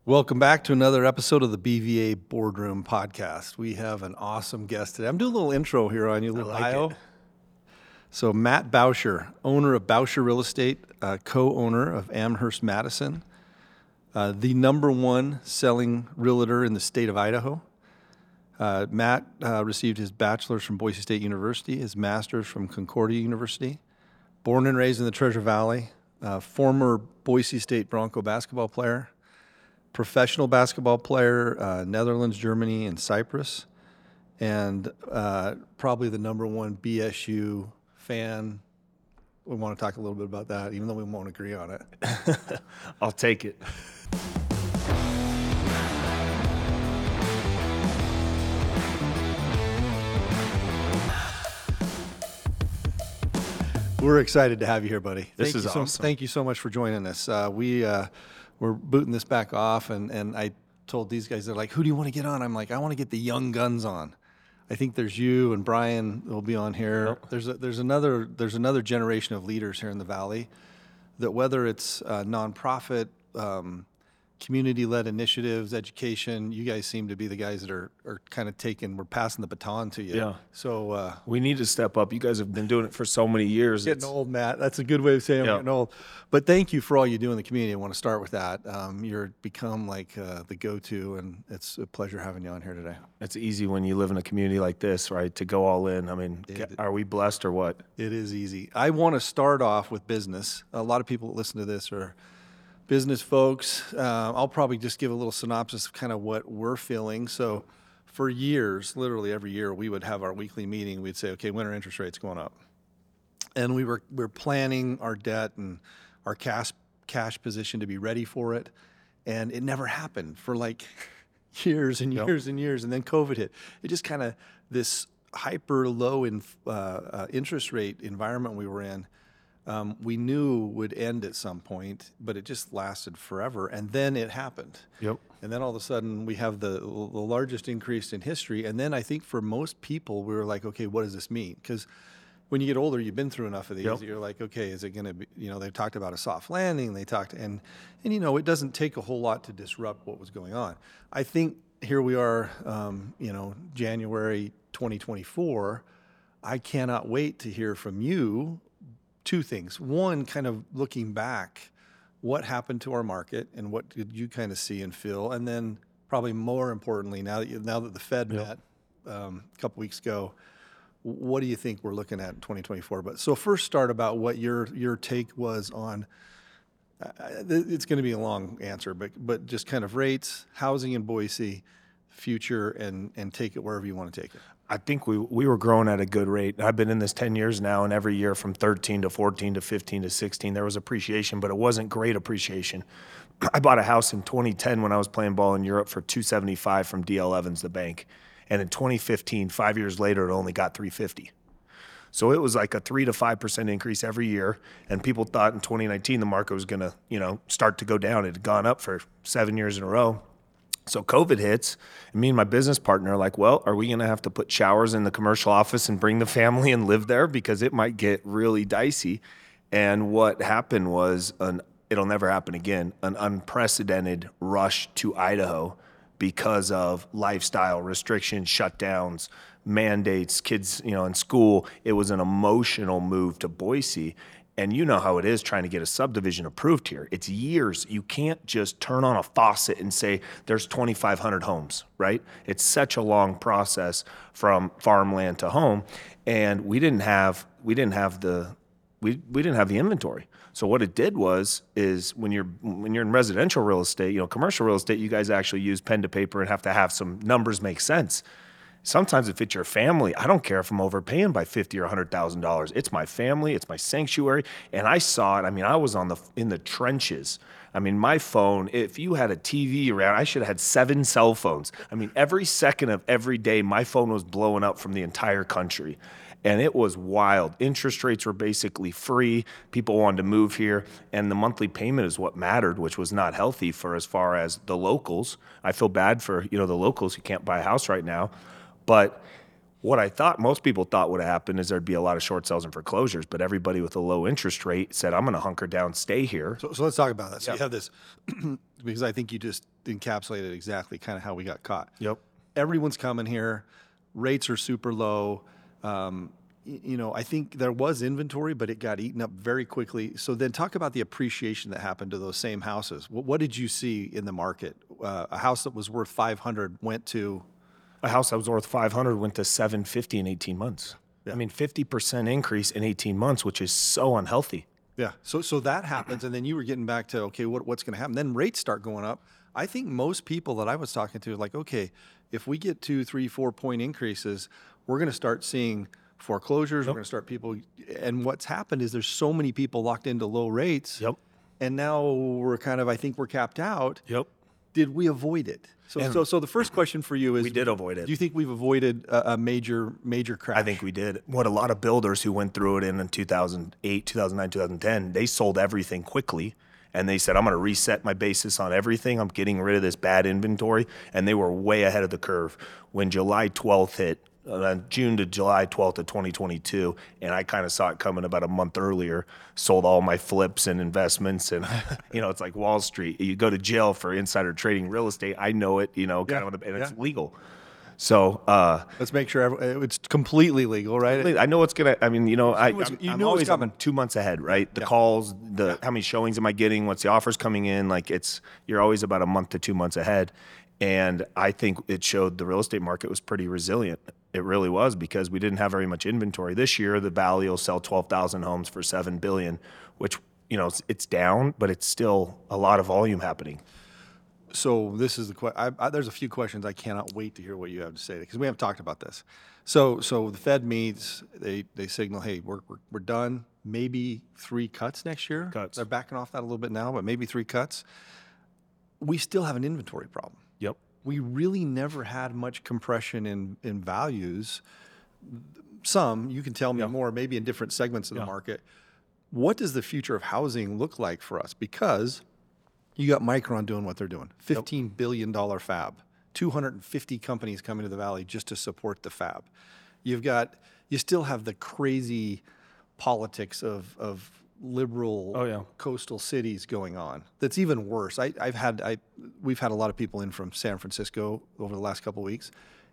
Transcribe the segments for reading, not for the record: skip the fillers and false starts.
Welcome back to another episode of the BVA Boardroom Podcast. We have an awesome guest today. I'm doing a little intro here on you, a little bio. So Matt Bauscher, owner of Bauscher Real Estate, co-owner of Amherst Madison, the number one selling realtor in the state of Idaho. Matt received his bachelor's from Boise State University, his master's from Concordia University, born and raised in the Treasure Valley, former Boise State Bronco basketball player, professional basketball player, Netherlands, Germany, and Cyprus, and probably the number one BSU fan. We want to talk a little bit about that, even though we won't agree on it. I'll take it. We're excited to have you here, buddy. This is awesome. Thank you so much for joining us. We're booting this back off, and I told these guys, they're like, who do you want to get on? I'm like, I want to get the young guns on. I think there's you and Brian will be on here. Yep. There's another generation of leaders here in the Valley that, whether it's nonprofit, community-led initiatives, education, you guys seem to be the guys that are kind of we're passing the baton to you. Yeah. So we need to step up. You guys have been doing it for so many years. Getting old, Matt. That's a good way of saying I'm getting old. But thank you for all you do in the community. I want to start with that. You're become like the go-to, and it's a pleasure having you on here today. It's easy when you live in a community like this, right, to go all in. I mean, are we blessed or what? It is easy. I want to start off with business. A lot of people that listen to this are business folks. I'll probably just give a little synopsis of kind of what we're feeling. So for years, literally every year, we would have our weekly meeting. We'd say, okay, when are interest rates going up? And we're planning our debt and our cash position to be ready for it. And it never happened for like years and years and years. And then COVID hit. It just kind of, this hyper low interest rate environment we were in, we knew would end at some point, but it just lasted forever. And then it happened. Yep. And then all of a sudden we have the largest increase in history. And then I think for most people, we were like, okay, what does this mean? Because when you get older, you've been through enough of these. Yep. You're like, okay, is it going to be, they talked about a soft landing. They talked, and it doesn't take a whole lot to disrupt what was going on. I think here we are, January 2024. I cannot wait to hear from you. Two things. One, kind of looking back, what happened to our market and what did you kind of see and feel? And then probably more importantly, now that the Fed met a couple weeks ago, what do you think we're looking at in 2024? But so first start about what your take was on, it's going to be a long answer, but just kind of rates, housing in Boise, future, and take it wherever you want to take it. I think we were growing at a good rate. I've been in this 10 years now, and every year from 13 to 14 to 15 to 16, there was appreciation, but it wasn't great appreciation. I bought a house in 2010 when I was playing ball in Europe for $275 from D.L. Evans, the bank. And in 2015, 5 years later, it only got $350. So it was like a 3 to 5% increase every year. And people thought in 2019 the market was going to, start to go down. It had gone up for 7 years in a row. So COVID hits, and me and my business partner are like, well, are we going to have to put showers in the commercial office and bring the family and live there? Because it might get really dicey. And what happened was, it'll never happen again, an unprecedented rush to Idaho because of lifestyle restrictions, shutdowns, mandates, kids, in school. It was an emotional move to Boise. And you know how it is trying to get a subdivision approved here. It's years. You can't just turn on a faucet and say there's 2,500 homes, right? It's such a long process from farmland to home, and we didn't have the inventory. So what it did is when you're in residential real estate, commercial real estate, you guys actually use pen to paper and have to have some numbers make sense. Sometimes if it's your family, I don't care if I'm overpaying by $50,000 or $100,000. It's my family, it's my sanctuary, and I saw it. I mean, I was in the trenches. I mean, my phone, if you had a TV around, I should have had 7 cell phones. I mean, every second of every day, my phone was blowing up from the entire country. And it was wild. Interest rates were basically free. People wanted to move here. And the monthly payment is what mattered, which was not healthy for as far as the locals. I feel bad for, the locals who can't buy a house right now. But What I thought most people thought would happen is there'd be a lot of short sales and foreclosures, but everybody with a low interest rate said, I'm going to hunker down, stay here. So let's talk about that. So you have this, because I think you just encapsulated exactly kind of how we got caught. Yep. Everyone's coming here. Rates are super low. I think there was inventory, but it got eaten up very quickly. So then talk about the appreciation that happened to those same houses. What did you see in the market? A house that was worth 500 went to... A house that was worth 500 went to 750 in 18 months. Yeah. I mean, 50% increase in 18 months, which is so unhealthy. Yeah. So that happens, and then you were getting back to, okay, what's going to happen? Then rates start going up. I think most people that I was talking to are like, okay, if we get 2, 3, 4-point increases, we're going to start seeing foreclosures. Yep. We're going to start people. And what's happened is there's so many people locked into low rates. Yep. And now we're I think we're capped out. Yep. Did we avoid it? So the first question for you is: we did avoid it. Do you think we've avoided a major crash? I think we did. What a lot of builders who went through it in 2008, 2009, 2010, they sold everything quickly, and they said, I'm going to reset my basis on everything. I'm getting rid of this bad inventory, and they were way ahead of the curve. When July 12th hit, June to July 12th of 2022, and I kind of saw it coming about a month earlier, sold all my flips and investments, and it's like Wall Street. You go to jail for insider trading real estate. I know it, and it's legal. So let's make sure it's completely legal, right? I know what's gonna. I mean, I'm always coming 2 months ahead, right? The calls, how many showings am I getting? What's the offers coming in? Like you're always about a month to 2 months ahead. And I think it showed the real estate market was pretty resilient. It really was, because we didn't have very much inventory. This year, the Valley will sell 12,000 homes for $7 billion, which, it's down, but it's still a lot of volume happening. So this is the question. There's a few questions I cannot wait to hear what you have to say, because we haven't talked about this. So the Fed meets, they signal, hey, we're done. Maybe 3 cuts next year. They're backing off that a little bit now, but maybe 3 cuts. We still have an inventory problem. Yep. We really never had much compression in values. Some, you can tell me more, maybe in different segments of the market. What does the future of housing look like for us? Because you got Micron doing what they're doing, $15 billion fab, 250 companies coming to the Valley just to support the fab. You still have the crazy politics of liberal coastal cities going on. That's even worse. We've had a lot of people in from San Francisco over the last couple of weeks.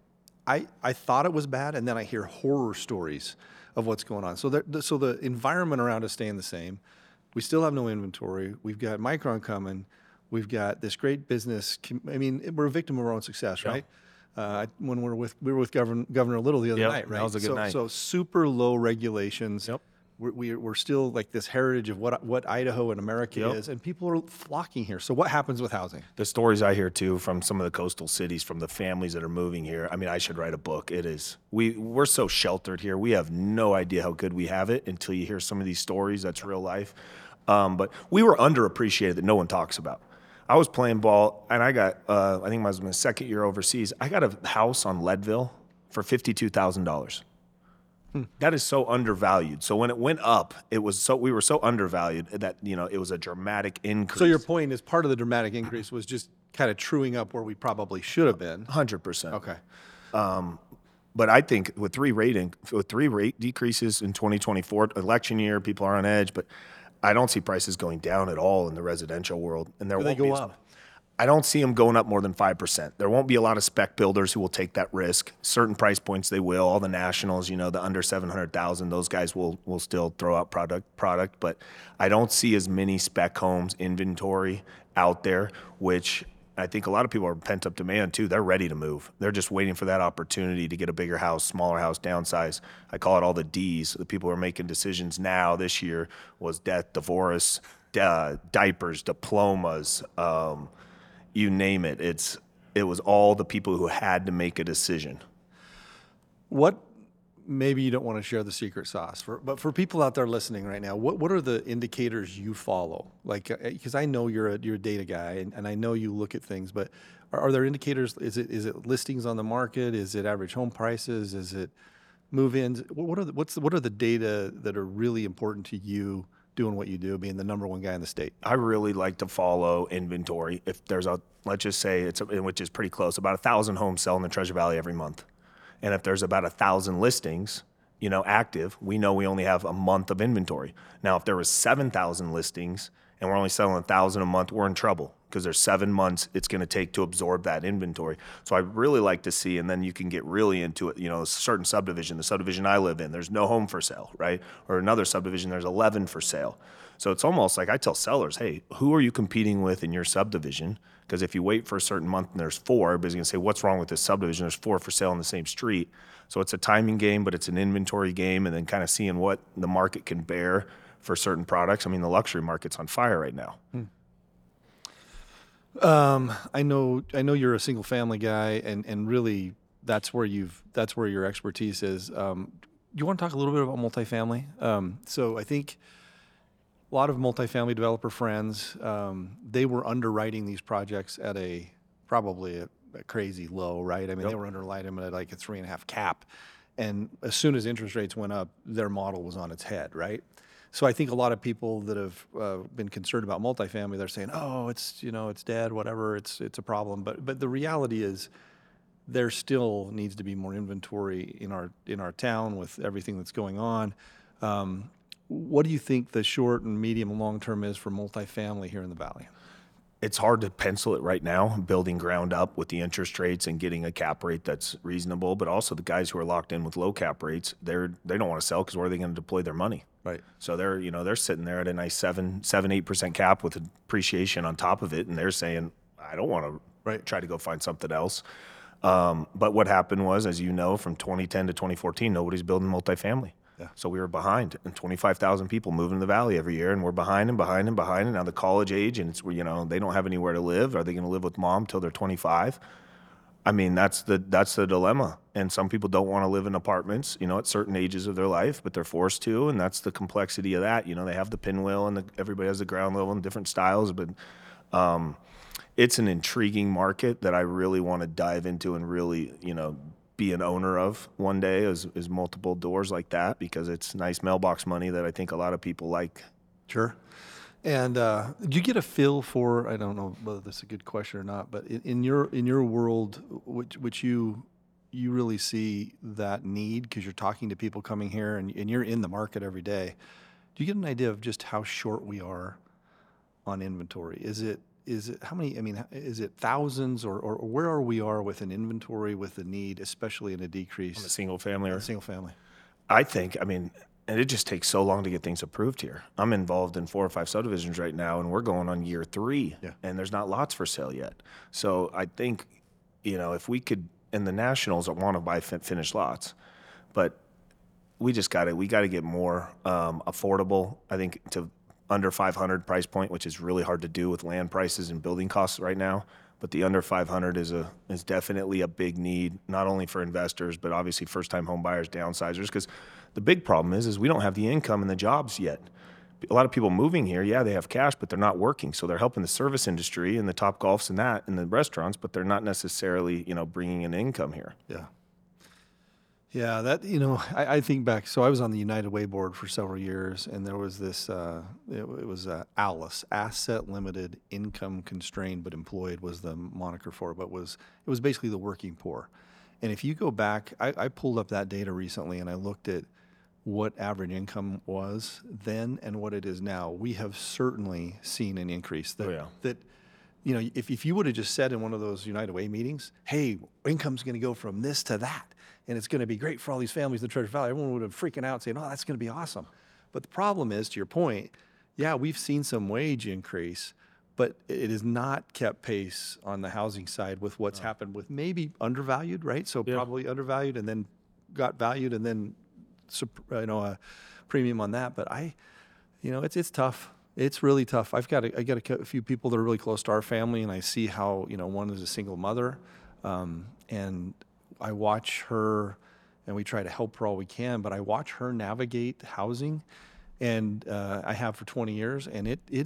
I thought it was bad, and then I hear horror stories of what's going on. So the environment around us staying the same. We still have no inventory. We've got Micron coming. We've got this great business. I mean, we're a victim of our own success, right? When we were with Governor Little the other night, right? That was a good night. So super low regulations. Yep. We're still like this heritage of what Idaho and America is, and people are flocking here. So what happens with housing? The stories I hear too from some of the coastal cities, from the families that are moving here. I mean, I should write a book. We're so sheltered here. We have no idea how good we have it until you hear some of these stories. That's real life. But we were underappreciated that no one talks about. I was playing ball, and I got, I think it was my second year overseas. I got a house on Leadville for $52,000. That is so undervalued. So when it went up, we were so undervalued that, it was a dramatic increase. So your point is part of the dramatic increase was just kind of truing up where we probably should have been. 100%. Okay. But I think with 3 rate decreases in 2024, election year, people are on edge, but I don't see prices going down at all in the residential world. And Do they go up? I don't see them going up more than 5%. There won't be a lot of spec builders who will take that risk. Certain price points they will. All the nationals, the under 700,000, those guys will still throw out product. But I don't see as many spec homes inventory out there, which I think a lot of people are pent up demand too. They're ready to move. They're just waiting for that opportunity to get a bigger house, smaller house, downsize. I call it all the Ds. The people who are making decisions now this year was death, divorce, diapers, diplomas, you name it. It was all the people who had to make a decision. Maybe you don't want to share the secret sauce, but for people out there listening right now, what are the indicators you follow? Like, because I know you're a data guy, and I know you look at things, but are there indicators? Is it listings on the market? Is it average home prices? Is it move-ins? What are the data that are really important to you doing what you do, being the number one guy in the state? I really like to follow inventory. If there's let's just say which is pretty close, about 1,000 homes sell in the Treasure Valley every month. And if there's about 1,000 listings, active, we know we only have a month of inventory. Now, if there was 7,000 listings and we're only selling 1,000 a month, we're in trouble because there's 7 months it's going to take to absorb that inventory. So I really like to see, and then you can get really into it, a certain subdivision, the subdivision I live in, there's no home for sale, right? Or another subdivision, there's 11 for sale. So it's almost like I tell sellers, hey, who are you competing with in your subdivision? Because if you wait for a certain month and there's 4, everybody's going to say, what's wrong with this subdivision? There's 4 for sale on the same street. So it's a timing game, but it's an inventory game, and then kind of seeing what the market can bear for certain products. I mean, the luxury market's on fire right now. I know you're a single family guy, and really that's where your expertise is. You want to talk a little bit about multifamily? So I think a lot of multifamily developer friends, they were underwriting these projects at probably a crazy low, right? I mean, They were underwriting them at like a 3.5 cap. And as soon as interest rates went up, their model was on its head, right? So I think a lot of people that have been concerned about multifamily, they're saying, oh, it's dead, whatever, it's a problem. But the reality is there still needs to be more inventory in our town with everything that's going on. What do you think the short and medium and long term is for multifamily here in the Valley? It's hard to pencil it right now, building ground up with the interest rates and getting a cap rate that's reasonable. But also the guys who are locked in with low cap rates, they don't want to sell because where are they going to deploy their money? Right. So they're sitting there at a nice 8% cap with appreciation on top of it, and they're saying, I don't want to try to go find something else. But what happened was, as you know, from 2010 to 2014, nobody's building multifamily. Yeah. So we were behind, and 25,000 people moving to the Valley every year, and we're behind and behind and behind. And now the college age, and it's they don't have anywhere to live. Are they going to live with mom till they're 25? I mean, that's the dilemma. And some people don't want to live in apartments, at certain ages of their life, but they're forced to, and that's the complexity of that. They have the pinwheel, and everybody has the ground level and different styles, but it's an intriguing market that I really want to dive into and really, be an owner of one day is multiple doors like that, because it's nice mailbox money that I think a lot of people like. Sure. And do you get a feel for, I don't know whether this is a good question or not, but in your world, which you really see that need because you're talking to people coming here and you're in the market every day, do you get an idea of just how short we are on inventory? Is it how many, is it thousands or where we are with an inventory with the need, especially in a decrease? On a single family or? Single family. I think, and it just takes so long to get things approved here. I'm involved in 4 or 5 subdivisions right now, and we're going on year 3, and there's not lots for sale yet. So I think, if we could, and the nationals want to buy finished lots, but we got to get more affordable, I think, to under 500 price point, which is really hard to do with land prices and building costs right now. But the under 500 is definitely a big need, not only for investors, but obviously first-time home buyers, downsizers. Because the big problem is we don't have the income and the jobs yet. A lot of people moving here, they have cash, but they're not working. So they're helping the service industry and the Top Golfs and the restaurants, but they're not necessarily, bringing in income here. Yeah. Yeah, that, I think back, so I was on the United Way board for several years, and there was this, it was ALICE, Asset Limited Income Constrained but Employed was the moniker for it, but it was basically the working poor. And if you go back, I pulled up that data recently, and I looked at what average income was then and what it is now. We have certainly seen an increase. That if you would have just said in one of those United Way meetings, hey, income's going to go from this to that, and it's going to be great for all these families in the Treasure Valley, everyone would have freaking out saying, oh, that's going to be awesome. But the problem is, to your point, we've seen some wage increase, but it has not kept pace on the housing side with what's happened with maybe undervalued, right? So probably undervalued and then got valued and then a premium on that. But it's tough. It's really tough. I got a few people that are really close to our family, and I see how one is a single mother, and I watch her, and we try to help her all we can. But I watch her navigate housing, and I have for 20 years, and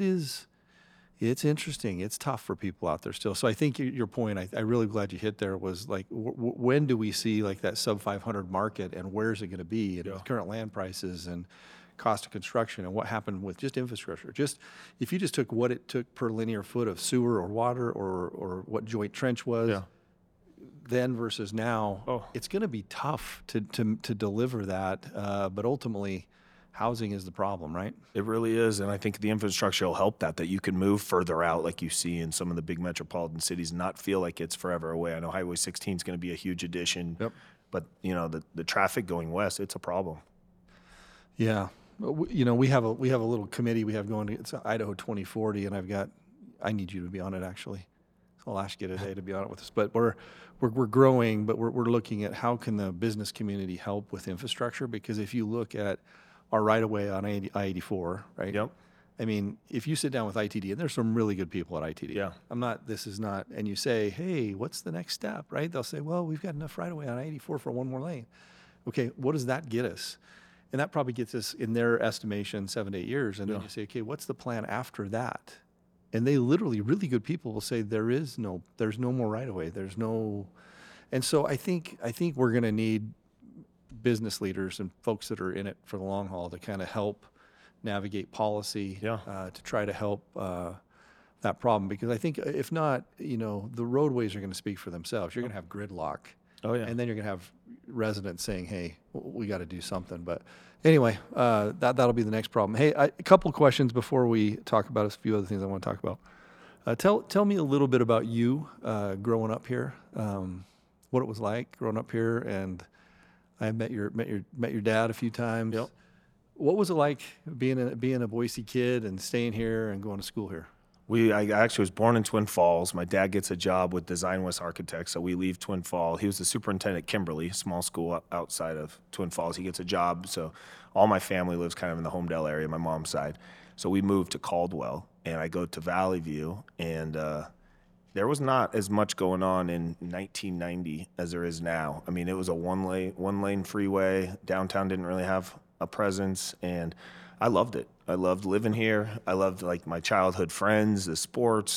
it's interesting. It's tough for people out there still. So I think your point, I really glad you hit there, was like, when do we see like that sub 500 market, and where's it going to be, and with current land prices and cost of construction, and what happened with just infrastructure. Just if you just took what it took per linear foot of sewer or water or what joint trench was, then versus now, Oh. it's going to be tough to deliver that. But ultimately, housing is the problem, right? It really is, and I think the infrastructure will help that you can move further out like you see in some of the big metropolitan cities and not feel like it's forever away. I know Highway 16 is going to be a huge addition, Yep. but the traffic going west, it's a problem. Yeah. We have a little committee we have going. It's Idaho 2040, and I need you to be on it actually. I'll ask you today to be on it with us. But we're growing, but we're looking at how can the business community help with infrastructure, because if you look at our right of way on I-84, right? Yep. I mean, if you sit down with ITD, and there's some really good people at ITD. Yeah. And you say, hey, what's the next step, right? They'll say, well, we've got enough right of way on I-84 for one more lane. Okay, what does that get us? And that probably gets us, in their estimation, 7 to 8 years. And then you say, okay, what's the plan after that? And they literally, really good people will say, there's no more right of way. There's no, and so I think we're going to need business leaders and folks that are in it for the long haul to kind of help navigate policy, to try to help that problem. Because I think if not, the roadways are going to speak for themselves. You're going to have gridlock. Oh, yeah. And then you're going to have residents saying, hey, we got to do something. But anyway, that'll be the next problem. Hey, a couple of questions before we talk about a few other things I want to talk about. Tell me a little bit about you growing up here, what it was like growing up here. And I met your dad a few times. Yep. What was it like being a Boise kid and staying here and going to school here? I actually was born in Twin Falls. My dad gets a job with Design West Architects, so we leave Twin Falls. He was the superintendent at Kimberly, small school outside of Twin Falls. He gets a job, so all my family lives kind of in the Homedale area, my mom's side. So we moved to Caldwell, and I go to Valley View, and there was not as much going on in 1990 as there is now. I mean, it was a one-lane freeway. Downtown didn't really have a presence, and I loved it. I loved living here. I loved my childhood friends, the sports,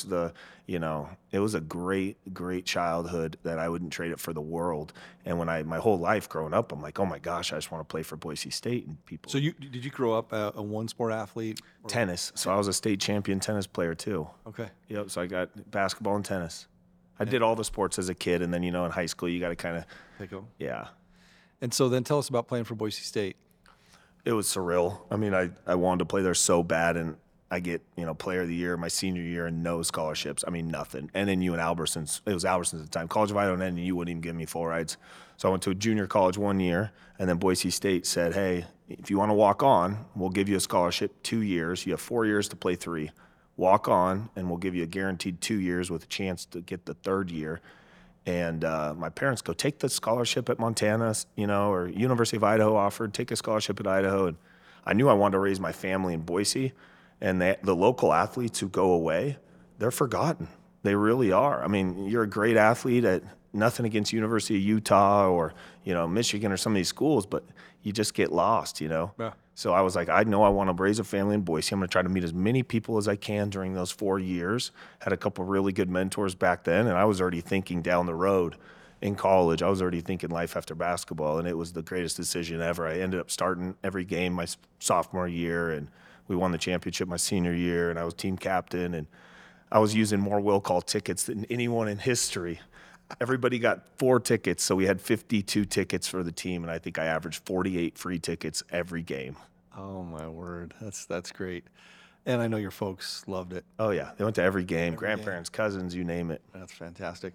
it was a great, great childhood that I wouldn't trade it for the world. And when my whole life growing up, I'm like, oh my gosh, I just want to play for Boise State. And people. So did you grow up a one sport athlete? Tennis. So I was a state champion tennis player too. Okay. Yep. So I got basketball and tennis. I did all the sports as a kid. And then, in high school, you got to kind of, pick them. Yeah. And so then tell us about playing for Boise State. It was surreal. I mean, I wanted to play there so bad, and I get, player of the year my senior year and no scholarships. I mean, nothing. NNU and Albertsons. It was Albertsons at the time. College of Idaho and NNU wouldn't even give me full rides. So I went to a junior college 1 year, and then Boise State said, hey, if you want to walk on, we'll give you a scholarship 2 years. You have 4 years to play 3. Walk on, and we'll give you a guaranteed 2 years with a chance to get the third year. And my parents go, take the scholarship at Montana, or University of Idaho offered, take a scholarship at Idaho. And I knew I wanted to raise my family in Boise. And the local athletes who go away, they're forgotten. They really are. I mean, you're a great athlete at nothing against University of Utah or, Michigan or some of these schools, but you just get lost, Yeah. So I was like, I know I want to raise a family in Boise. I'm going to try to meet as many people as I can during those 4 years. Had a couple of really good mentors back then, and I was already thinking down the road in college. I was already thinking life after basketball, and it was the greatest decision ever. I ended up starting every game my sophomore year, and we won the championship my senior year, and I was team captain, and I was using more will call tickets than anyone in history. Everybody got 4 tickets, so we had 52 tickets for the team, and I think I averaged 48 free tickets every game. Oh my word, that's great. And I know your folks loved it. Oh yeah, they went to every game, grandparents, cousins, you name it. That's fantastic.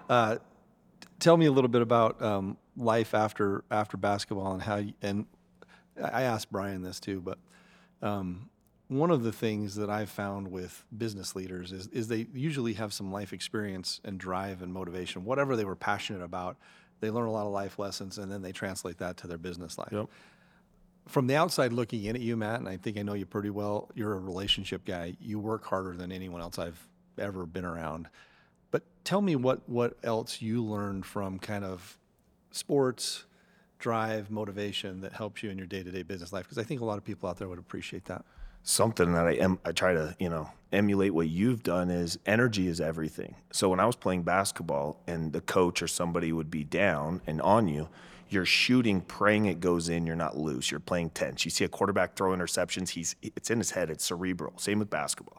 Tell me a little bit about life after basketball and how. And I asked Brian this too, but one of the things that I've found with business leaders is they usually have some life experience and drive and motivation. Whatever they were passionate about, they learn a lot of life lessons, and then they translate that to their business life. Yep. From the outside looking in at you, Matt, and I think I know you pretty well, you're a relationship guy. You work harder than anyone else I've ever been around. But tell me what else you learned from kind of sports, drive, motivation that helps you in your day-to-day business life, because I think a lot of people out there would appreciate that. Something that I try to, emulate what you've done is energy is everything. So when I was playing basketball and the coach or somebody would be down and on you, you're shooting, praying it goes in, you're not loose. You're playing tense. You see a quarterback throw interceptions, it's in his head, it's cerebral. Same with basketball.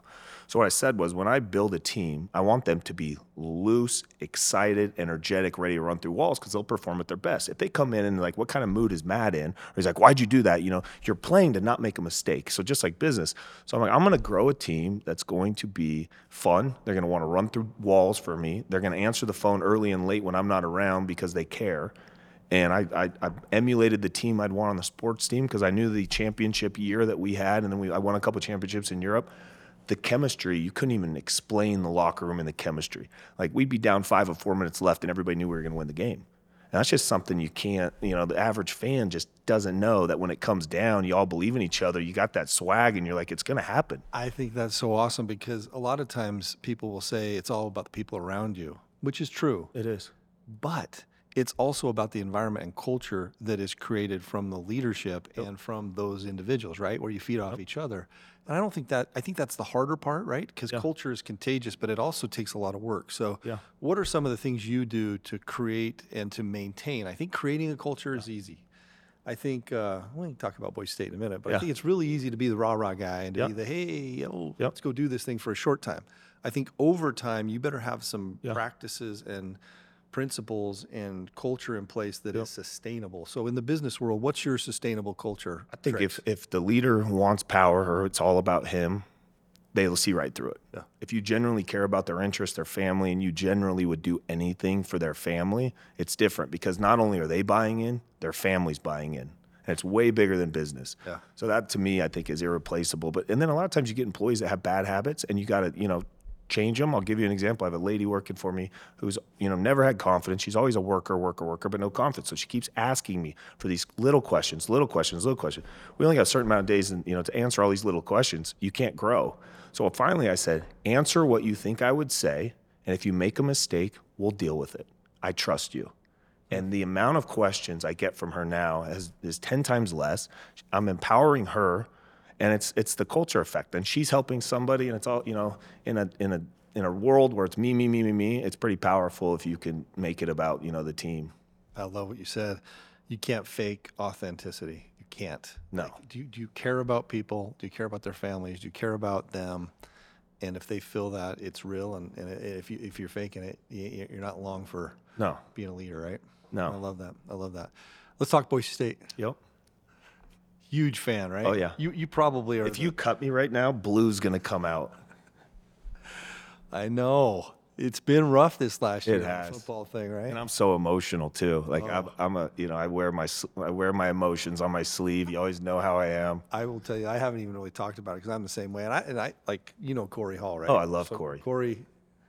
So what I said was, when I build a team, I want them to be loose, excited, energetic, ready to run through walls because they'll perform at their best. If they come in and like, what kind of mood is Matt in? Or he's like, why'd you do that? You're playing to not make a mistake. So just like business. So I'm like, I'm going to grow a team that's going to be fun. They're going to want to run through walls for me. They're going to answer the phone early and late when I'm not around because they care. And I emulated the team I'd want on the sports team because I knew the championship year that we had, and then I won a couple championships in Europe. The chemistry, you couldn't even explain the locker room and the chemistry. Like, we'd be down 5 or 4 minutes left, and everybody knew we were going to win the game. And that's just something you can't, the average fan just doesn't know that when it comes down, you all believe in each other. You got that swag, and you're like, it's going to happen. I think that's so awesome because a lot of times people will say it's all about the people around you, which is true. It is. But it's also about the environment and culture that is created from the leadership and from those individuals, right? Where you feed off each other. And I think that's the harder part, right? Because culture is contagious, but it also takes a lot of work. So what are some of the things you do to create and to maintain? I think creating a culture is easy. I think, we can talk about Boise State in a minute, but I think it's really easy to be the rah-rah guy and to be the, hey, let's go do this thing for a short time. I think over time, you better have some practices and principles and culture in place that is sustainable. So in the business world, what's your sustainable culture? I think if the leader wants power or it's all about him, they'll see right through it. Yeah. If you genuinely care about their interests, their family, and you generally would do anything for their family, it's different because not only are they buying in, their family's buying in. And it's way bigger than business. Yeah. So that to me, I think is irreplaceable. And then a lot of times you get employees that have bad habits and you got to, change them. I'll give you an example. I have a lady working for me who's, never had confidence. She's always a worker, but no confidence. So she keeps asking me for these little questions. We only got a certain amount of days, and to answer all these little questions, you can't grow. So finally I said, answer what you think I would say, and if you make a mistake, we'll deal with it. I trust you. And the amount of questions I get from her now is 10 times less. I'm empowering her. And it's the culture effect, and she's helping somebody, and it's all in a world where it's me. It's pretty powerful if you can make it about the team. I love what you said. You can't fake authenticity. You can't. No. Like, do you care about people? Do you care about their families? Do you care about them? And if they feel that it's real, and if you're faking it, you're not long for being a leader, right? No. I love that. Let's talk Boise State. Yep. Huge fan, right? Oh, yeah. You probably are. If you cut me right now, blue's going to come out. I know. It's been rough this last year. It has. The football thing, right? And I'm so emotional too. Like I wear my emotions on my sleeve. You always know how I am. I will tell you, I haven't even really talked about it because I'm the same way. And I like, Corey Hall, right? Oh, I love Corey. Corey,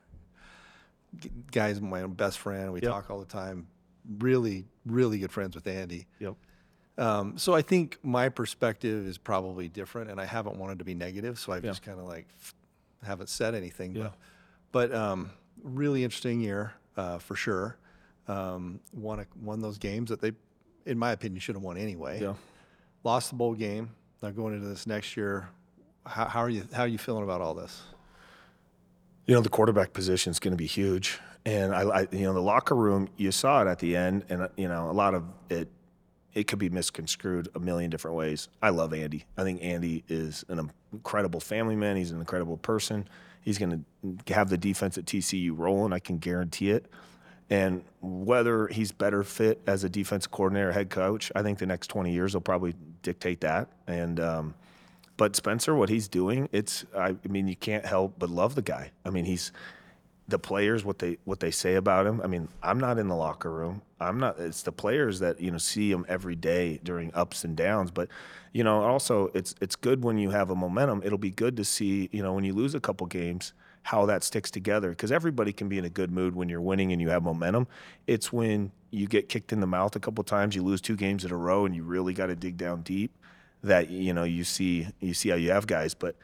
guy's my best friend. We talk all the time. Really, really good friends with Andy. Yep. So I think my perspective is probably different, and I haven't wanted to be negative, so I've just kind of haven't said anything. Yeah. But really interesting year for sure. Won those games that they, in my opinion, should have won anyway. Yeah. Lost the bowl game. Now going into this next year, how are you feeling about all this? The quarterback position is going to be huge, and I the locker room, you saw it at the end, and a lot of it could be misconstrued a million different ways. I love Andy. I think Andy is an incredible family man. He's an incredible person. He's going to have the defense at TCU rolling. I can guarantee it. And whether he's better fit as a defensive coordinator or head coach, I think the next 20 years will probably dictate that. And but Spencer, what he's doing, you can't help but love the guy. I mean, the players, what they say about him. I mean, I'm not in the locker room. It's the players that, see him every day during ups and downs. But, also it's good when you have a momentum. It'll be good to see, when you lose a couple games, how that sticks together. Because everybody can be in a good mood when you're winning and you have momentum. It's when you get kicked in the mouth a couple times, you lose 2 games in a row, and you really got to dig down deep, that, you see how you have guys. But,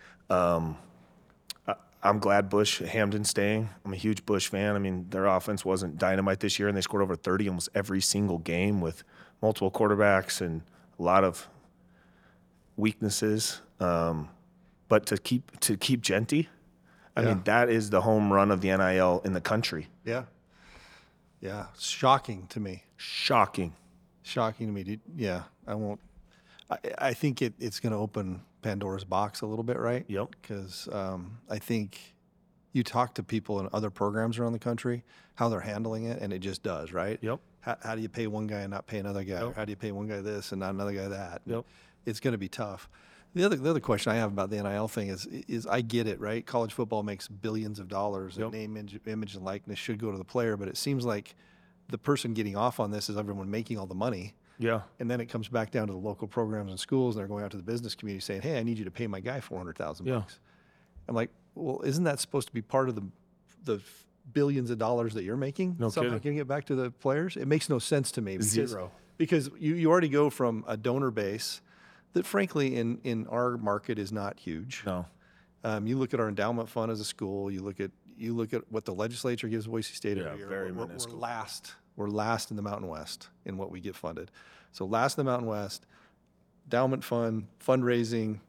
I'm glad Hamden's staying. I'm a huge Bush fan. I mean, their offense wasn't dynamite this year, and they scored over 30 almost every single game with multiple quarterbacks and a lot of weaknesses. But to keep Genty, I mean, that is the home run of the NIL in the country. Yeah. Yeah. Shocking to me. Shocking to me. Yeah. I think it's going to open Pandora's box a little bit, right? Yep. Because I think you talk to people in other programs around the country, how they're handling it, and it just does, right? Yep. How do you pay one guy and not pay another guy? Or Yep. how do you pay one guy this and not another guy that? Yep. It's going to be tough. The other question I have about the NIL thing is I get it, right? College football makes billions of dollars, and Yep. name, image, and likeness should go to the player, but it seems like the person getting off on this is everyone making all the money. Yeah. And then it comes back down to the local programs and schools, and they're going out to the business community saying, "Hey, I need you to pay my guy $400,000." Yeah. I'm like, well, isn't that supposed to be part of the billions of dollars that you're making? No Somehow kidding. getting it back to the players? It makes no sense to me. Zero. Because you already go from a donor base that, frankly, in our market is not huge. No. You look at our endowment fund as a school. You look at what the legislature gives Boise State Yeah, every year. very We're minuscule. last. We're last in the Mountain West in what we get funded. So last in the Mountain West, endowment fund, fundraising.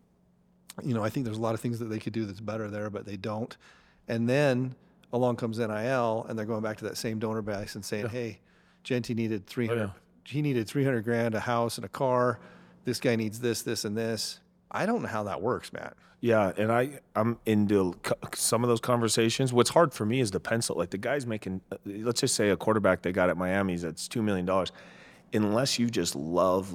I think there's a lot of things that they could do that's better there, but they don't. And then along comes NIL, and they're going back to that same donor base and saying, "Hey, Genty needed 300. yeah. He needed 300 grand, a house and a car. This guy needs this, this, and this." I don't know how that works, Matt. Yeah, and I'm into some of those conversations. What's hard for me is the pencil. Like the guy's making, let's just say a quarterback they got at Miami's that's $2 million. Unless you just love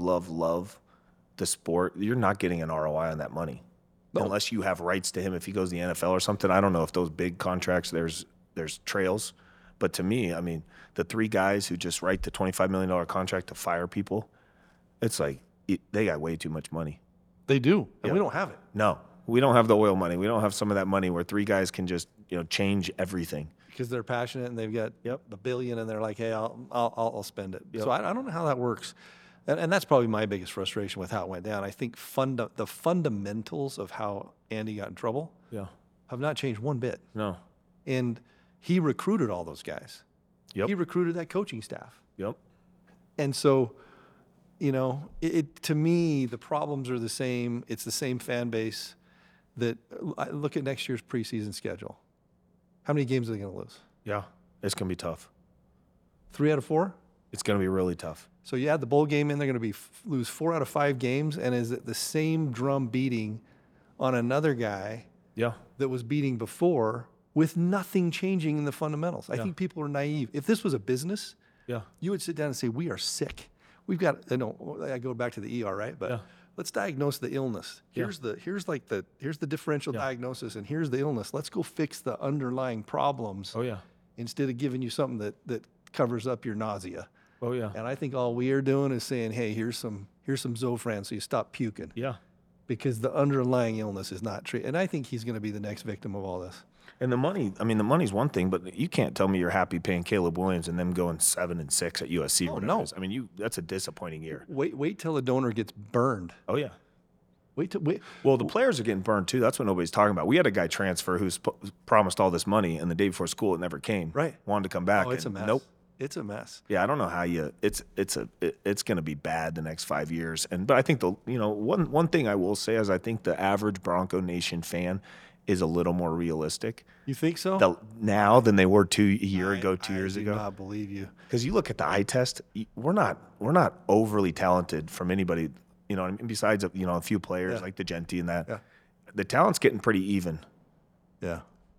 the sport, you're not getting an ROI on that money. No. Unless you have rights to him if he goes to the NFL or something. I don't know if those big contracts there's trails, but to me, I mean, the three guys who just write the $25 million contract to fire people, it's like they got way too much money. They do, and Yeah. we don't have it. No, we don't have the oil money. We don't have some of that money where three guys can just change everything. Because they're passionate and they've got Yep. a billion, and they're like, "Hey, I'll spend it." Yep. So I don't know how that works, and that's probably my biggest frustration with how it went down. I think the fundamentals of how Andy got in trouble Yeah. have not changed one bit, No. and he recruited all those guys. Yep. He recruited that coaching staff, Yep. and so it to me the problems are the same. It's the same fan base. That I look at next year's preseason schedule. How many games are they going to lose? Yeah. It's gonna be tough. 3 out of 4. It's gonna be really tough. So you add the bowl game in, they're going to be lose 4 out of 5 games, and is it the same drum beating on another guy Yeah. that was beating before with nothing changing in the fundamentals? I Yeah. think people are naive. If this was a business, Yeah. you would sit down and say, "We are sick. We've got." I go back to the ER, right? But Yeah. let's diagnose the illness. Yeah. Here's the differential Yeah. diagnosis, and here's the illness. Let's go fix the underlying problems Oh yeah. instead of giving you something that covers up your nausea. Oh yeah. And I think all we are doing is saying, "Hey, here's some Zofran, so you stop puking," Yeah. because the underlying illness is not treated. And I think he's going to be the next victim of all this. And the money, I mean, the money's one thing, but you can't tell me you're happy paying Caleb Williams and them going 7-6 at USC. or whatever no. it is. I mean, that's a disappointing year. Wait till a donor gets burned. Oh yeah. Wait. Well, the players are getting burned too. That's what nobody's talking about. We had a guy transfer who's promised all this money, and the day before school, it never came. Right. Wanted to come back. Oh, it's a and mess. Nope. It's a mess. Yeah, I don't know how it's going to be bad the next 5 years. But I think one thing I will say is I think the average Bronco Nation fan is a little more realistic You think so? now than they were 2 years ago. I do not believe you. Because you look at the eye test, we're not overly talented from anybody. You know what I mean? Besides a few players Yeah. like the Genty and that. Yeah. The talent's getting pretty even. Yeah.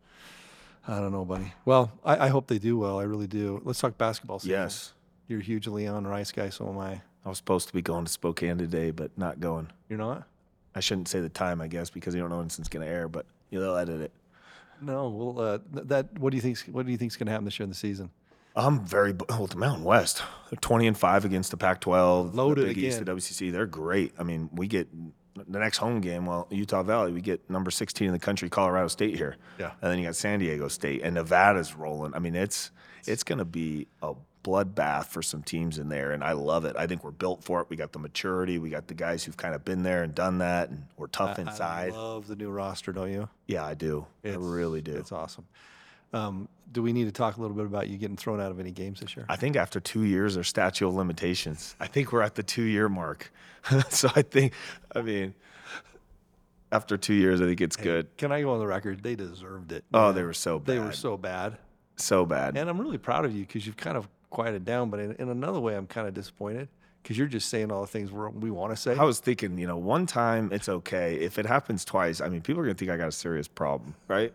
I don't know, buddy. Well, I hope they do well. I really do. Let's talk basketball season. Yes. You're a huge Leon Rice guy, so am I. I was supposed to be going to Spokane today, but not going. You're not? I shouldn't say the time, I guess, because you don't know when it's going to air, but they'll edit it. No. Well, what do you think's going to happen this year in the season? I'm the Mountain West. They're 20-5 against the Pac-12. Loaded the Big East, again. the WCC. They're great. I mean, we get the next home game, Utah Valley, we get number 16 in the country, Colorado State here. Yeah. And then you got San Diego State, and Nevada's rolling. I mean, it's going to be a bloodbath for some teams in there, and I love it. I think we're built for it. We got the maturity. We got the guys who've kind of been there and done that, and we're tough inside. I love the new roster, don't you? Yeah, I do. I really do. It's awesome. Do we need to talk a little bit about you getting thrown out of any games this year? I think after 2 years, there's statute of limitations. I think we're at the 2-year mark. So after 2 years, I think it's good. Can I go on the record? They deserved it. Oh, man. they were so bad. They were so bad. So bad. And I'm really proud of you because you've kind of quieted down. But in another way, I'm kind of disappointed because you're just saying all the things we want to say. I was thinking, one time it's okay. If it happens twice, I mean, people are going to think I got a serious problem, right?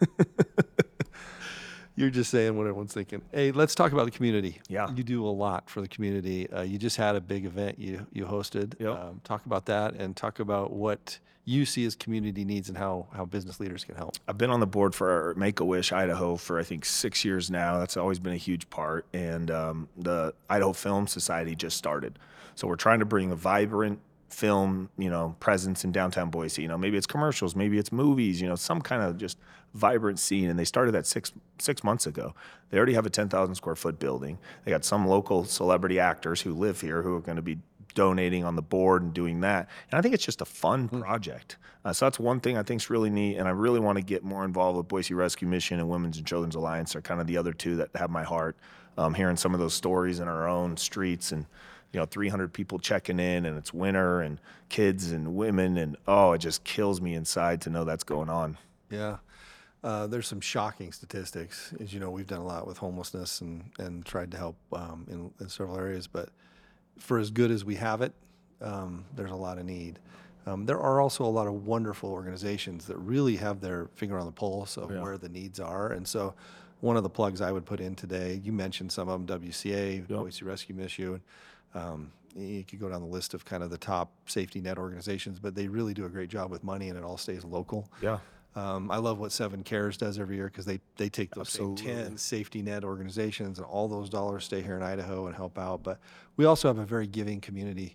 You're just saying what everyone's thinking. Hey, let's talk about the community. Yeah. You do a lot for the community. You just had a big event you hosted. Yep. Talk about that and talk about what you see as community needs and how business leaders can help. I've been on the board for Make-A-Wish Idaho for, I think, 6 years now. That's always been a huge part. And the Idaho Film Society just started. So we're trying to bring a vibrant film, presence in downtown Boise. Maybe it's commercials, maybe it's movies, some kind of just vibrant scene. And they started that six months ago. They already have a 10,000 square foot building. They got some local celebrity actors who live here who are going to be donating on the board and doing that. And I think it's just a fun project. So that's one thing I think is really neat. And I really want to get more involved with Boise Rescue Mission and Women's and Children's Alliance. Are kind of the other two that have my heart. Hearing some of those stories in our own streets and 300 people checking in, and it's winter and kids and women, and it just kills me inside to know that's going on. Yeah. There's some shocking statistics. As you know, we've done a lot with homelessness and tried to help in several areas, but for as good as we have it, there's a lot of need. There are also a lot of wonderful organizations that really have their finger on the pulse of where the needs are. And so one of the plugs I would put in today, you mentioned some of them, WCA, Boise Rescue Mission. You could go down the list of kind of the top safety net organizations, but they really do a great job with money, and it all stays local. Yeah. I love what Seven Cares does every year, because they take those same 10 safety net organizations, and all those dollars stay here in Idaho and help out. But we also have a very giving community.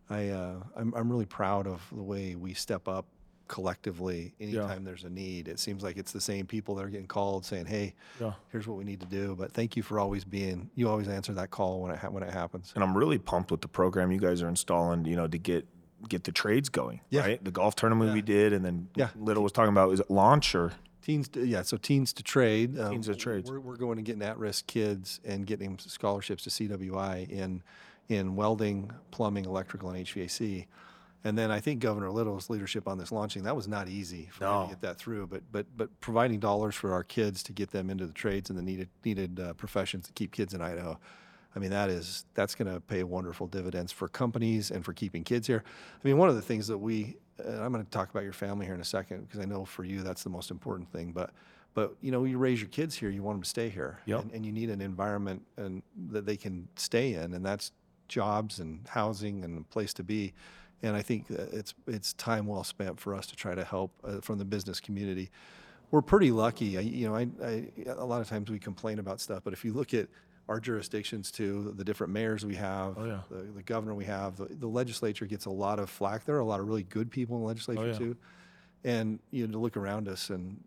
I'm really proud of the way we step up collectively anytime there's a need. It seems like it's the same people that are getting called saying, hey, here's what we need to do. But thank you for you always answer that call when it happens. And I'm really pumped with the program you guys are installing, to get the trades going, right? The golf tournament we did, and then Little was talking about, is it launch or? Teens to Trade. Teens to Trades. We're going and getting at-risk kids and getting them scholarships to CWI in welding, plumbing, electrical, and HVAC. And then I think Governor Little's leadership on this launching, that was not easy for him to get that through. But providing dollars for our kids to get them into the trades and the needed professions to keep kids in Idaho, I mean, that's going to pay wonderful dividends for companies and for keeping kids here. I mean, one of the things that I'm going to talk about your family here in a second, because I know for you that's the most important thing. But you raise your kids here, you want them to stay here, and you need an environment that they can stay in, and that's jobs and housing and a place to be. And I think it's time well spent for us to try to help from the business community. We're pretty lucky. A lot of times we complain about stuff, but if you look at our jurisdictions too, the different mayors we have, the governor we have, the legislature gets a lot of flack. There are a lot of really good people in the legislature too. And to look around us, and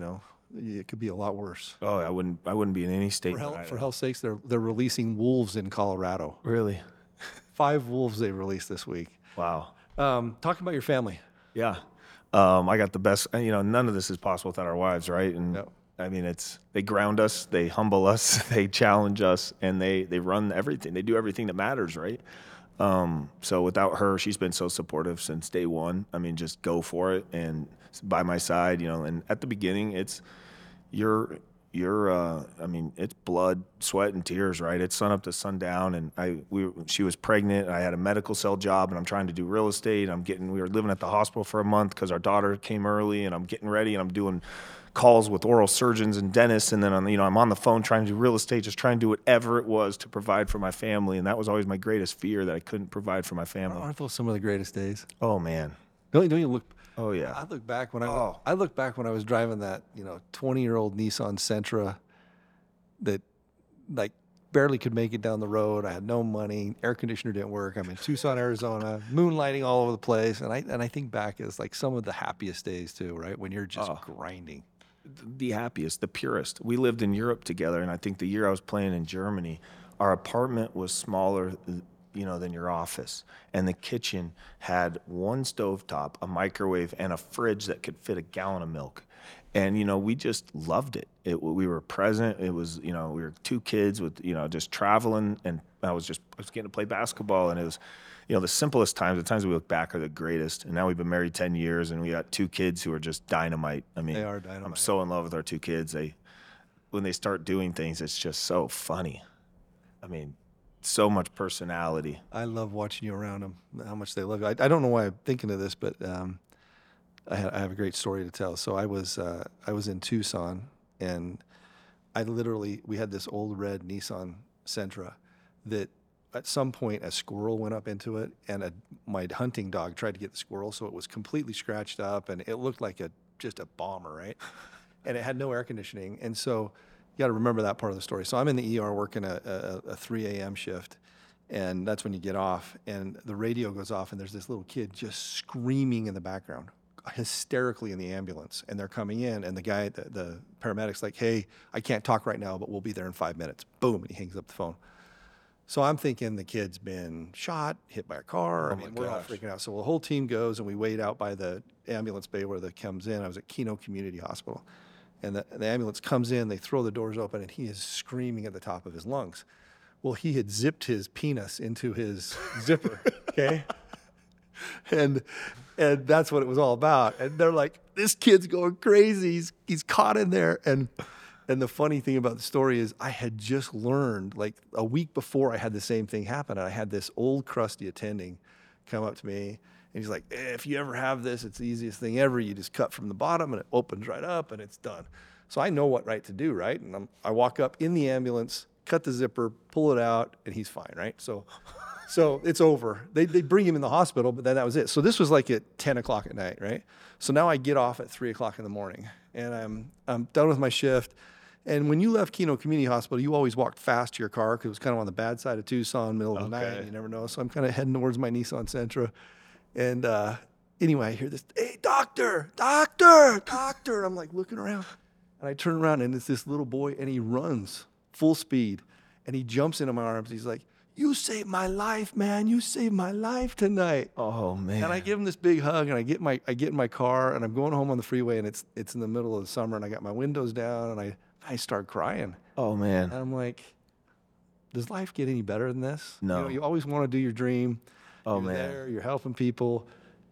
it could be a lot worse. I wouldn't be in any state. For hell's sakes, they're releasing wolves in Colorado. Really? 5 wolves they released this week. Wow. Talk about your family. Yeah. I got the best, none of this is possible without our wives, right? And I mean, they ground us, they humble us, they challenge us, and they run everything. They do everything that matters, right? So without her, she's been so supportive since day one. I mean, just go for it and by my side, and at the beginning it's it's blood, sweat, and tears, right? It's sun up to sundown, and she was pregnant. I had a medical cell job, and I'm trying to do real estate. We were living at the hospital for a month because our daughter came early, and I'm getting ready, and I'm doing calls with oral surgeons and dentists, and then I'm on the phone trying to do real estate, just trying to do whatever it was to provide for my family, and that was always my greatest fear, that I couldn't provide for my family. Aren't those some of the greatest days? Oh man. Don't you look? Oh yeah. I look back when I was driving that 20-year-old Nissan Sentra that like barely could make it down the road. I had no money, air conditioner didn't work. I'm in Tucson, Arizona, moonlighting all over the place, and I think back as like some of the happiest days too, right? When you're just grinding. The happiest, the purest. We lived in Europe together, and I think the year I was playing in Germany, our apartment was smaller than your office, and the kitchen had one stovetop, a microwave, and a fridge that could fit a gallon of milk. And we just loved it. We were present. It was we were 2 kids with just traveling, and I was getting to play basketball, and it was the simplest times, the times we look back, are the greatest. And now we've been married 10 years, and we got 2 kids who are just dynamite. I mean, they are dynamite. I'm so in love with our 2 kids. When they start doing things, it's just so funny. I mean, so much personality. I love watching you around them, how much they love you. I don't know why I'm thinking of this, but I have a great story to tell. So I was in Tucson, and we had this old red Nissan Sentra that at some point a squirrel went up into it, and my hunting dog tried to get the squirrel, so it was completely scratched up, and it looked like just a bomber, right? And it had no air conditioning, and so you got to remember that part of the story. So I'm in the ER working a 3 a.m. shift, and that's when you get off, and the radio goes off, and there's this little kid just screaming in the background, hysterically in the ambulance, and they're coming in, and the paramedic's like, hey, I can't talk right now, but we'll be there in 5 minutes. Boom, and he hangs up the phone. So I'm thinking the kid's been shot, hit by a car. I mean, we're all freaking out. So the whole team goes, and we wait out by the ambulance bay where the comes in. I was at Keno Community Hospital, and the ambulance comes in. They throw the doors open, and he is screaming at the top of his lungs. Well, he had zipped his penis into his zipper, okay? And that's what it was all about. And they're like, this kid's going crazy. He's caught in there. And the funny thing about the story is I had just learned, like a week before I had the same thing happen. And I had this old crusty attending come up to me, and he's like, if you ever have this, it's the easiest thing ever. You just cut from the bottom, and it opens right up, and it's done. So I know what right to do, right? And I walk up in the ambulance, cut the zipper, pull it out, and he's fine, right? So it's over. They bring him in the hospital, but then that was it. So this was like at 10 o'clock at night, right? So now I get off at 3 o'clock in the morning, and I'm done with my shift. And when you left Keno Community Hospital, you always walked fast to your car because it was kind of on the bad side of Tucson, middle of the night, and you never know. So I'm kind of heading towards my Nissan Sentra. And anyway, I hear this, hey, doctor. And I'm like looking around. And I turn around, and it's this little boy, and he runs full speed. And he jumps into my arms. He's like, you saved my life, man. You saved my life tonight. Oh, man. And I give him this big hug, and I get in my car, and I'm going home on the freeway, and it's in the middle of the summer, and I got my windows down, and I start crying. Oh, man. And I'm like, does life get any better than this? No. You know, you always want to do your dream. Oh, You're man. there, you're helping people.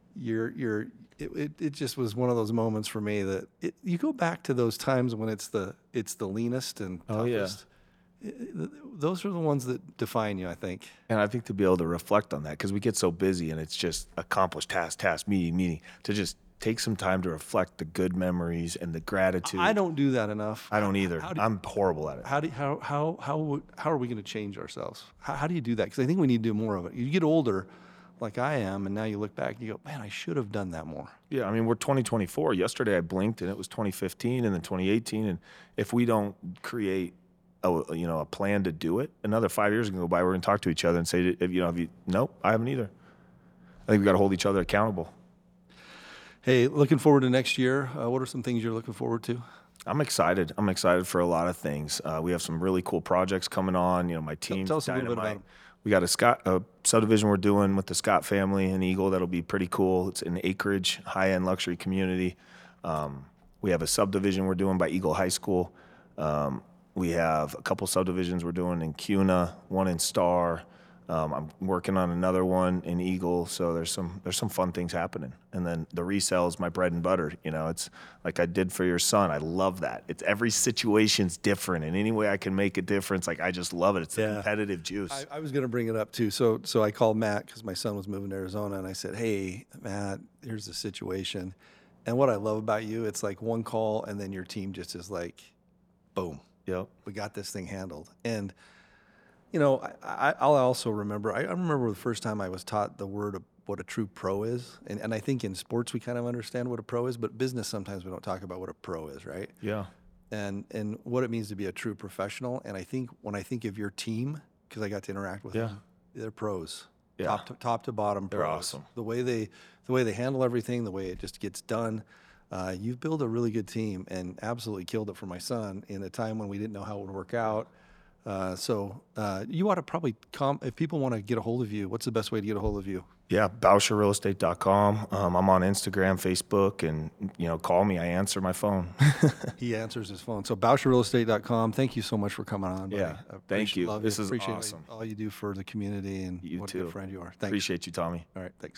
It just was one of those moments for me that you go back to those times when it's the leanest and toughest. Those are the ones that define you, I think. And I think to be able to reflect on that, because we get so busy and it's just accomplish, task, meeting, to just take some time to reflect the good memories and the gratitude. I don't do that enough. I don't either. I'm horrible at it. How are we going to change ourselves? How do you do that? Because I think we need to do more of it. You get older, like I am, and now you look back and you go, man, I should have done that more. Yeah, I mean, we're 2024. Yesterday I blinked and it was 2015 and then 2018. And if we don't create a plan to do it, another 5 years can go by. We're going to talk to each other and say, nope, I haven't either. I think we got to hold each other accountable. Hey, looking forward to next year. What are some things you're looking forward to? I'm excited. I'm excited for a lot of things. We have some really cool projects coming on. My team's Tell us a little bit dynamite. about them. We got a subdivision we're doing with the Scott family in Eagle that'll be pretty cool. It's an acreage, high-end luxury community. We have a subdivision we're doing by Eagle High School. We have a couple subdivisions we're doing in Cuna, one in Star. I'm working on another one in Eagle, so there's some fun things happening. And then the resale is my bread and butter. It's like I did for your son. I love that. It's every situation's different, and any way I can make a difference, like I just love it. It's the competitive juice. I was going to bring it up too. So I called Matt because my son was moving to Arizona, and I said, hey, Matt, here's the situation. And what I love about you, it's like one call, and then your team just is like, boom. Yep. We got this thing handled. And I'll also remember, I remember the first time I was taught the word of what a true pro is. And I think in sports we kind of understand what a pro is, but business sometimes we don't talk about what a pro is, right? Yeah. And what it means to be a true professional. And I think when I think of your team, because I got to interact with them, they're pros. Yeah. Top to bottom pros. They're awesome. The way they handle everything, the way it just gets done. You've built a really good team and absolutely killed it for my son in a time when we didn't know how it would work out. So you ought to probably if people want to get a hold of you, what's the best way to get a hold of you? Yeah, BoucherRealEstate.com. I'm on Instagram, Facebook, and call me. I answer my phone. He answers his phone. So BoucherRealEstate.com. Thank you so much for coming on. Yeah, thank you. This is appreciate awesome. all you do for the community, and You what a too. good friend you are. Thanks. Appreciate you, Tommy. All right, thanks.